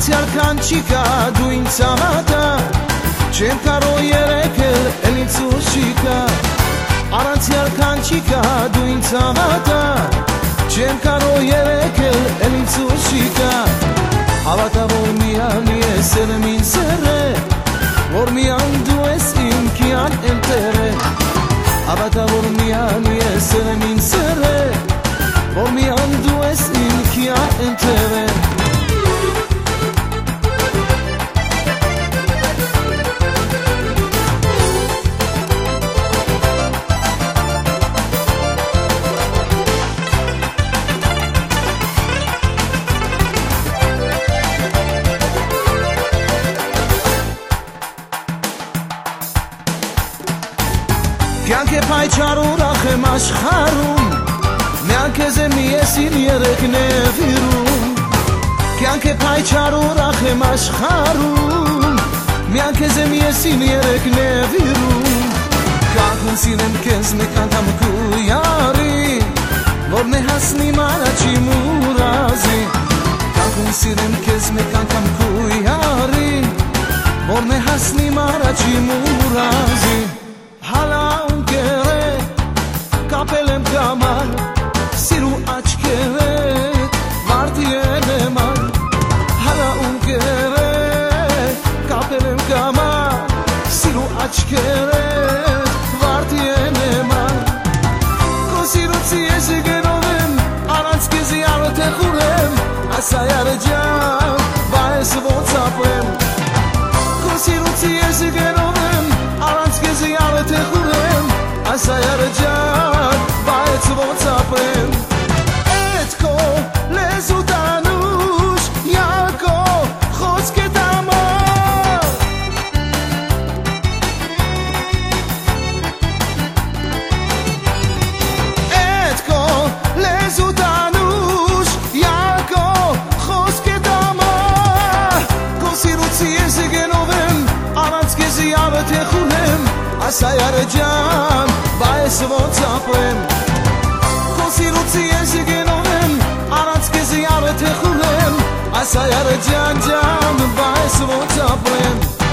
Aranțial cancica duința ta Cem caro yerekel elitsushika Aranțial cancica duința ta Cem caro yerekel elitsushika Avata vormian yesel min sere Vormian dues imkian entere Avata vormian yesel min sere Vormian dues imkian entere Կյանք է պայչար ուրախ եմ աշխարում Միանքեզ եմ եսին երեք նևիրում Կյանք է պայչար ուրախ եմ աշխարում Միանքեզ եմ եսին երեք նևիրում Կյանքում սիրեմ կեզ մեկ անդամ կույարի Որն է հասնիմ առաջի մուրազի Կյանքում սիրեմ կեզ մեկ անդամ կույարի Որն է հասնիմ առաջի մուրազի Հալա Կապել եմ կամար, սիրու աչքերեք, վարդի են էմար Հալա ունկերեք, կապել եմ կամար, սիրու աչքերեք, վարդի են էմար Քո սիրուցի ես գնով եմ, առանց կեզի արդ է խուրեմ Ասա յարաջան, բա ես ոնց ապրեմ Քո սիրուցի ես գնով եմ, առանց կեզի արդ է խուրեմ Ասա յարաջան, բա ես ոնց ապրեմ Էդ քո լեզու տանուշ, յակո խոսք է տամար Էդ քո լեզու տանուշ, յակո խոսք է տամար Քո սիրուցի ես գնով եմ, առանց կեզի արդ է խունեմ Ասա յարաջան, բա ես ոնց ապրեմ Քո սիրուցի ես գնով եմ, առանց կեզի արդ է խունեմ Ասա յարաջան ջան, բա ես ոնց ապրեմ